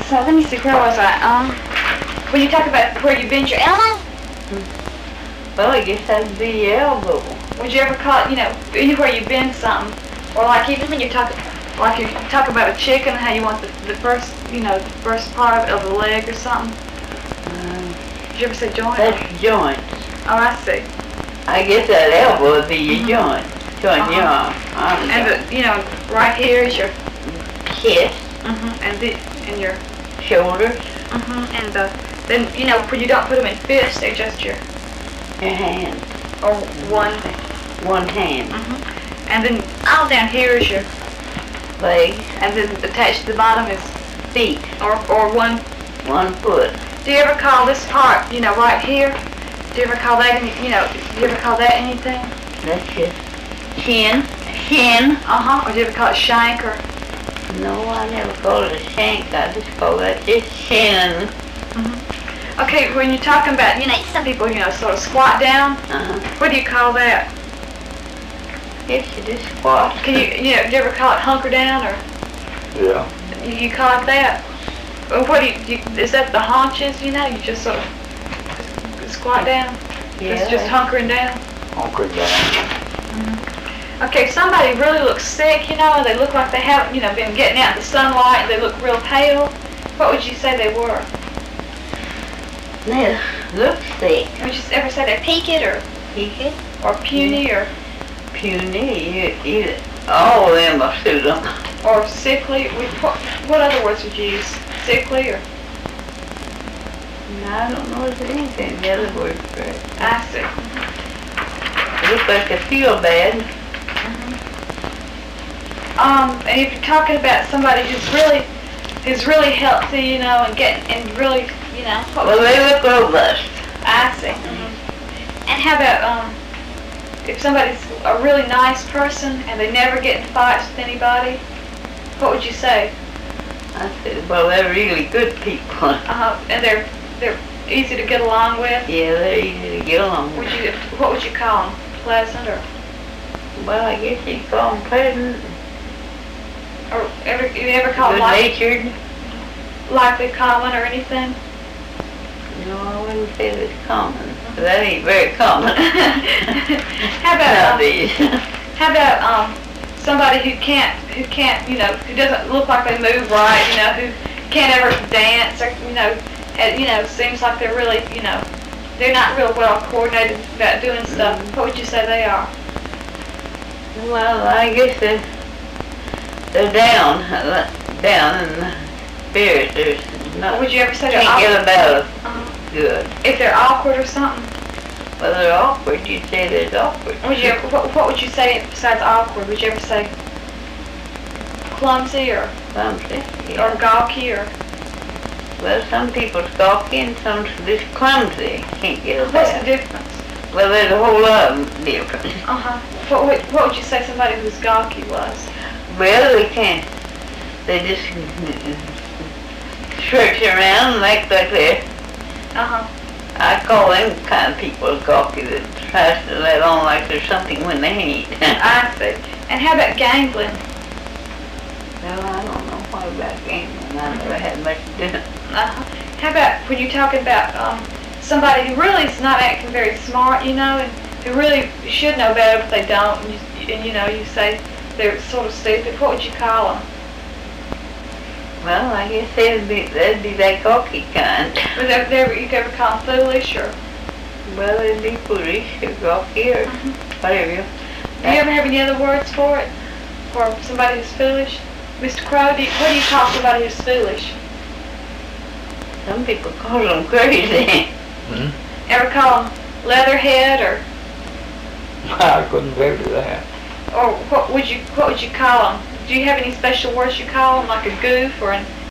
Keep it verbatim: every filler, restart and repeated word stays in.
So let me see, where was I? Um, when you talk about where you bend your elbow, Well, I guess that'd be your elbow. would you ever call it, you know, anywhere you bend something, or like even when you talk, like you talk about a chicken, how you want the, the first, you know, the first part of the leg or something? Um, Did you ever say joint? that's joints. Oh, I see. I guess that elbow would be your Mhm. joint. Joint Uh-huh. your arm. arm And joint. the, you know, right here is your, Chest, mm-hmm, and the, and your, shoulders, mm-hmm, and the, then, you know, when you don't put them in fists, they're just your, your hands. or one, One hand. mm-hmm. And then all down here is your, Legs, and then attached to the bottom is, feet, or, or one. one foot. Do you ever call this part, you know, right here? Do you ever call that, any, you know, do you ever call that anything? That's your chin. Shin. Uh-huh. Or do you ever call it shank or? No, I never call it a shank. I just call that just shin. Mm-hmm. Okay, when you're talking about, you know, some people, you know, sort of squat down. Uh-huh. What do you call that? Guess you just squat. Can you, you know, do you ever call it hunker down or? Yeah. You, you call it that? Or what do you, do you, is that the haunches, you know? You just sort of squat down? Yeah. It's just hunkering down? Hunkering down. Okay, if somebody really looks sick, you know, and they look like they haven't, you know, been getting out in the sunlight, and they look real pale, what would you say they were? They look sick. Would you ever say they're peaked or, Peaked. or puny or, Puny. You, you, all of them will suit them. or sickly? We- What, what other words would you use? Sickly or? I don't know if there's anything the other word for it. I see. They look like they feel bad. Um, and if you're talking about somebody who's really, who's really healthy, you know, and getting, and really, you know, what Well, they look robust. I see. And how about, um, if somebody's a really nice person and they never get in fights with anybody, what would you say? I said, well, they're really good people. Uh-huh, and they're, they're easy to get along with? Yeah, they're easy to get along Would with. you, what would you call them? Pleasant or, Well, I guess you'd call them pleasant, or ever, you ever call them like, good-natured. likely common or anything? No, I wouldn't say that's common. That ain't very common. How about, um, Nowadays. how about, um, somebody who can't, who can't, you know, who doesn't look like they move right, you know, who can't ever dance, or, you know, and, you know, seems like they're really, you know, they're not real well coordinated about doing stuff. Mhm. What would you say they are? Well, I guess they're, they're down, uh, down in the spirit. There's not, Would you ever say they're can't get awkward? about Uh-huh. good. If they're awkward or something? Well, they're awkward. You'd say they're awkward. Would you ever, what, what would you say besides awkward? Would you ever say clumsy or, Clumsy. or Yeah. gawky or, Well, some people's gawky and some's just clumsy. Can't get about. what's the difference? Well, there's a whole lot of difference. Uh-huh. What would, what would you say somebody who's gawky was? Well, they can't. They just search around and act like they're. Uh-huh. I call them kind of people gawky that tries to let on like there's something when they ain't. I see. And how about gangling? Well, I don't know what about gambling. I never had much to do. Uh-huh. How about when you're talking about um, somebody who really is not acting very smart, you know, and who really should know better but they don't, and you, and, you know, you say they're sort of stupid, what would you call them? Well, I guess they'd be, they'd be that gawky kind. Would they, they ever, you ever call them foolish or? Well, they'd be foolish or gawky or whatever. Do you ever have any other words for it? For somebody who's foolish? Mister Crow, do you, what do you call somebody who's foolish? Some people call them crazy. Hmm? Ever call them leatherhead or, I couldn't go to that. or what would you, what would you call them? Do you have any special words you call them, like a goof or an